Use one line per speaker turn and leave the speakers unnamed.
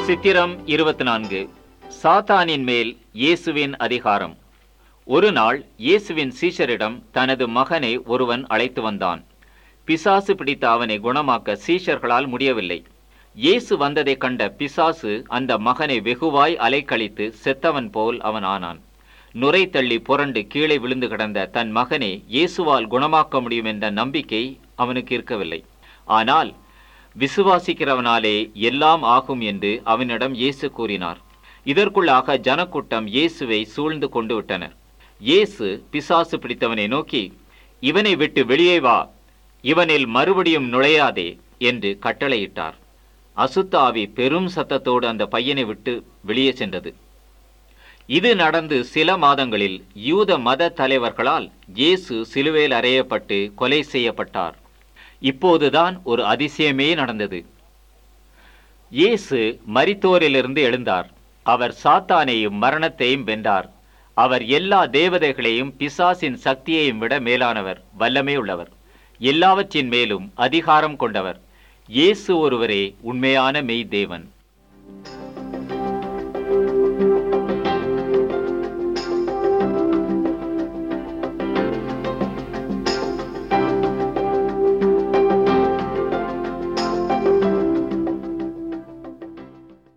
சித்திரம் 24. சாத்தானின் மேல் இயேசுவின் அதிகாரம். ஒரு நாள் இயேசுவின் சீஷரிடம் தனது மகனை ஒருவன் அழைத்து வந்தான். பிசாசு பிடித்த அவனை குணமாக்க சீஷர்களால் முடியவில்லை. இயேசு வந்ததை கண்ட பிசாசு அந்த மகனை வெகுவாய் அலைக்கழித்து செத்தவன் போல் அவன் ஆனான். நுரை தள்ளி புரண்டு கீழே விழுந்து கிடந்த தன் மகனை இயேசுவால் குணமாக்க முடியும் என்ற நம்பிக்கை அவனுக்கு இருக்கவில்லை. ஆனால் விசுவாசிக்கிறவனாலே எல்லாம் ஆகும் என்று அவனிடம் இயேசு கூறினார். இதற்குள்ளாக ஜனக்கூட்டம் இயேசுவை சூழ்ந்து கொண்டு விட்டனர். இயேசு பிசாசு பிடித்தவனை நோக்கி, இவனை விட்டு வெளியே வா, இவனில் மறுபடியும் நுழையாதே என்று கட்டளையிட்டார். அசுத்த ஆவி பெரும் சத்தத்தோடு அந்த பையனை விட்டு வெளியே சென்றது. இது நடந்து சில மாதங்களில் யூத மத தலைவர்களால் இயேசு சிலுவையில் அறையப்பட்டு கொலை செய்யப்பட்டார். இப்போதுதான் ஒரு அதிசயமே நடந்தது. இயேசு மரித்தோரிலிருந்து எழுந்தார். அவர் சாத்தானையும் மரணத்தையும் வென்றார். அவர் எல்லா தேவதைகளையும் பிசாசின் சக்தியையும் விட மேலானவர், வல்லமை உள்ளவர், எல்லாவற்றின் மேலும் அதிகாரம் கொண்டவர். இயேசு ஒருவரே உண்மையான மெய் தேவன்.